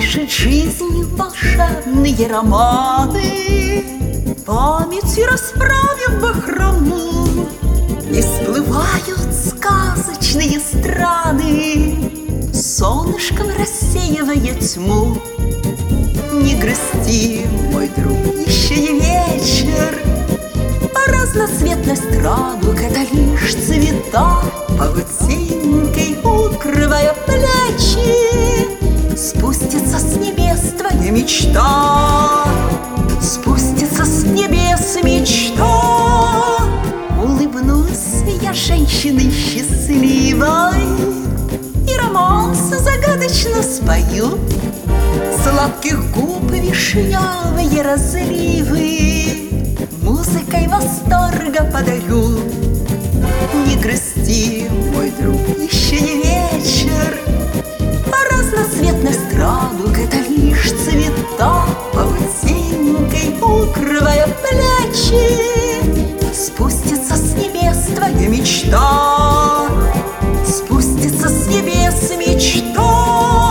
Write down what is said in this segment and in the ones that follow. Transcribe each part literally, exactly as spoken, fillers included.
Пишет жизнь волшебные романы, памятью расправив бахрому, и всплывают сказочные страны, солнышком рассеивая тьму. Не грусти, мой друг, еще не вечер, разноцветность радуг — это лишь цвета, паутинкой укрывая плечи. Спустится с небес твоя мечта, спустится с небес мечта. Улыбнусь я женщиной счастливой, и романс загадочно спою. Сладких губ вишневые разливы музыкой восторга подарю. Не грусти, мой друг, еще не вечер, разноцветность радуг — это лишь цвета, паутинкой укрывая плечи. Спустится с небес твоя мечта, спустится с небес мечта.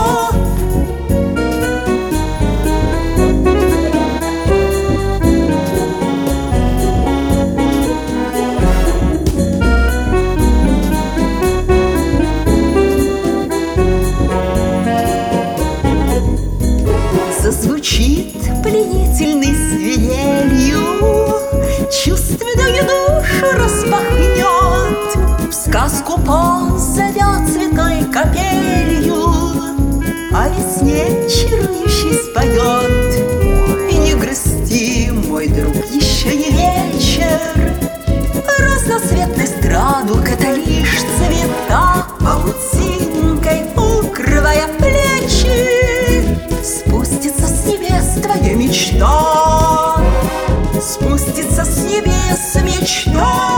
Зазвучит пленительной свирелью, чувственную душу распахнет, в сказку позовет цветной капелью, о весне чарующей споет. И не грусти, мой друг, еще не вечер, разноцветность радуг — это лишь цвета, паутинкой укрывая плечи. Спустится с небес твоя мечта, спустится с небес мечта.